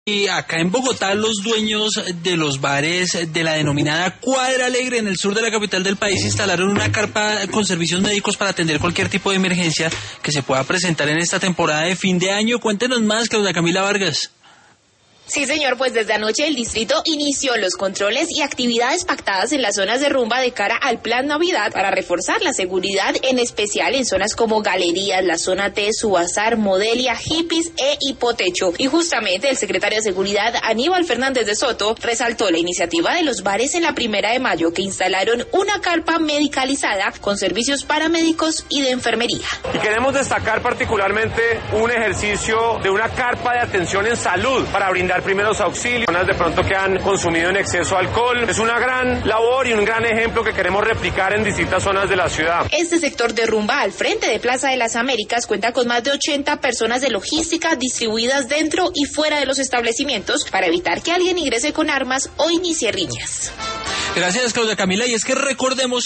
Y acá en Bogotá, los dueños de los bares de la denominada Cuadra Alegre en el sur de la capital del país instalaron una carpa con servicios médicos para atender cualquier tipo de emergencia que se pueda presentar en esta temporada de fin de año. Cuéntenos más, Claudia Camila Vargas. Sí, señor, pues desde anoche el distrito inició los controles y actividades pactadas en las zonas de rumba de cara al Plan Navidad para reforzar la seguridad, en especial en zonas como Galerías, la zona T, Subazar, Modelia, Hippies e Hipotecho. Y justamente el secretario de Seguridad, Aníbal Fernández de Soto, resaltó la iniciativa de los bares en la 1 de mayo que instalaron una carpa medicalizada con servicios paramédicos y de enfermería. Y queremos destacar particularmente un ejercicio de una carpa de atención en salud para brindar primeros auxilios, personas de pronto que han consumido en exceso alcohol. Es una gran labor y un gran ejemplo que queremos replicar en distintas zonas de la ciudad. Este sector de rumba al frente de Plaza de las Américas cuenta con más de 80 personas de logística distribuidas dentro y fuera de los establecimientos para evitar que alguien ingrese con armas o inicie riñas. Gracias, Claudia Camila. Y es que recordemos